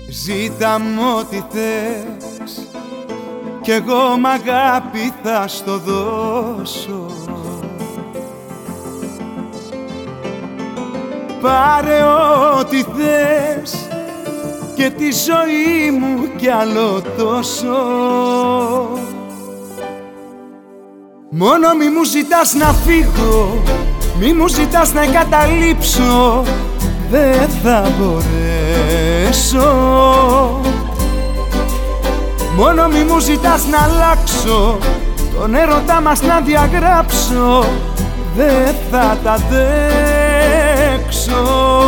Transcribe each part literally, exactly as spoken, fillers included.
Ζήτα μου ό,τι θες κι εγώ μ' αγάπη θα στο δώσω. Πάρε ό,τι θες και τη ζωή μου κι άλλο τόσο. Μόνο μη μου ζητάς να φύγω, μη μου ζητάς να εγκαταλείψω, δεν θα μπορέσω. Μόνο μη μου ζητάς να αλλάξω, τον έρωτά μας να διαγράψω, δεν θα τα αντέξω.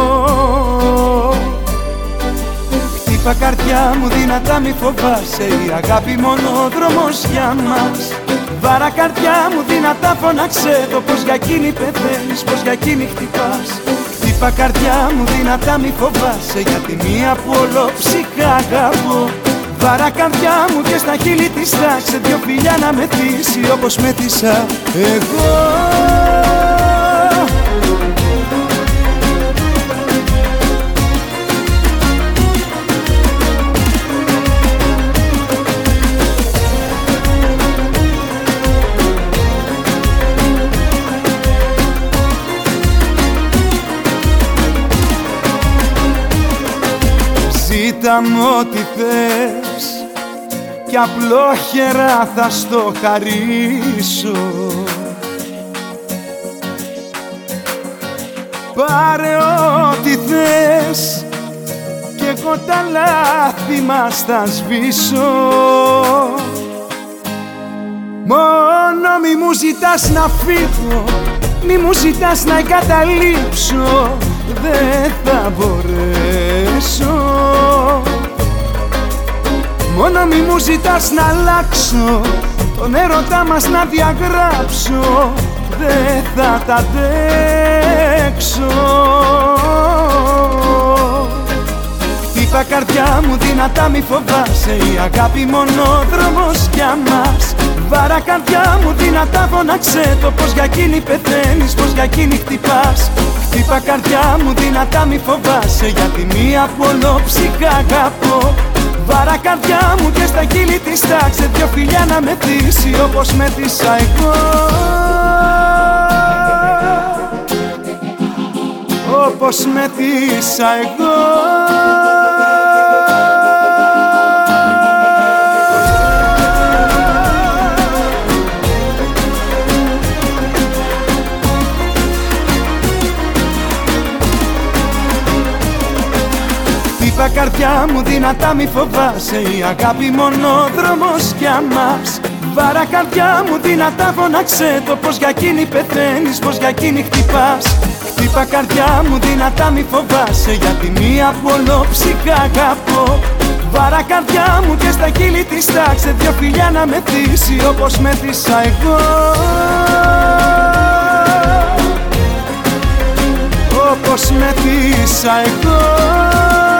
Χτύπα καρδιά μου δυνατά, μη φοβάσαι, η αγάπη μονόδρομος για μας. Βάρα καρδιά μου δυνατά, φώναξε το πως για εκείνη πεθαίνεις, πως για εκείνη χτυπάς. Χτύπα καρδιά μου δυνατά, μη φοβάσαι, για τη μία που ολόψυχα αγαπώ. Βάρα καρδιά μου και στα χείλη της τάξε δυο φιλιά να μεθύσει όπως μέθησα εγώ. Ζήτα μου ό,τι θες κι απλόχερα θα στο χαρίσω. Πάρε ό,τι θες κι εγώ τα λάθη μας θα σβήσω. Μόνο μη μου ζητάς να φύγω, μη μου ζητάς να εγκαταλείψω, δεν θα μπορέσω. Μόνο μη μου ζητάς να αλλάξω, τον έρωτά μας να διαγράψω, δεν θα τα αντέξω. Χτύπα καρδιά μου δυνατά, μη φοβάσαι, η αγάπη μονόδρομος για μας. Βάρα καρδιά μου δυνατά, φώναξε το πως για εκείνη πεθαίνεις, πως για εκείνη χτυπάς. Χτύπα καρδιά μου δυνατά, μη φοβάσαι, για τη μία που ολόψυχα αγαπώ. Βάρα καρδιά μου και στα χείλη της τάξε δυο φιλιά να μεθύσει όπως μέθησα εγώ. Όπως μέθησα εγώ. Χτύπα καρδιά μου δυνατά, μη φοβάσαι, η αγάπη μονόδρομος για μας. Βάρα καρδιά μου δυνατά, φώναξε το πως για εκείνη πεθαίνεις, πως για εκείνη χτυπάς. Χτύπα καρδιά μου δυνατά, μη φοβάσαι, για τη μία που ολόψυχα αγαπώ. Βάρα καρδιά μου και στα χείλη της τάξε δυο φιλιά να μεθύσει όπως μέθησα εγώ. Όπως μέθησα εγώ.